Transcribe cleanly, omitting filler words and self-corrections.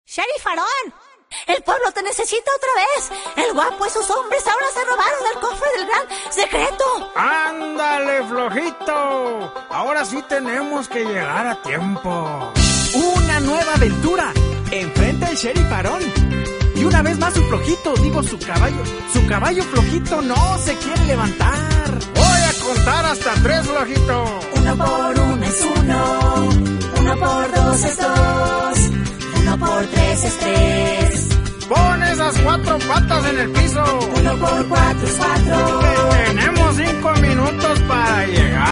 Sheriff Aarón, el pueblo te necesita otra vez. El guapo y sus hombres ahora se robaron el cofre del gran secreto. ¡Ándale, flojito! Ahora sí tenemos que llegar a tiempo. Una nueva aventura. Enfrenta al Sheriff Aarón. Y una vez más su flojito, su caballo flojito no se quiere levantar. Voy a contar hasta 3, flojito. 1 por 1 es 1, 1 por 2 es 2, 1 por 3 es 3. Pon esas 4 patas en el piso. 1 por 4 es 4. Tenemos 5 minutos para llegar.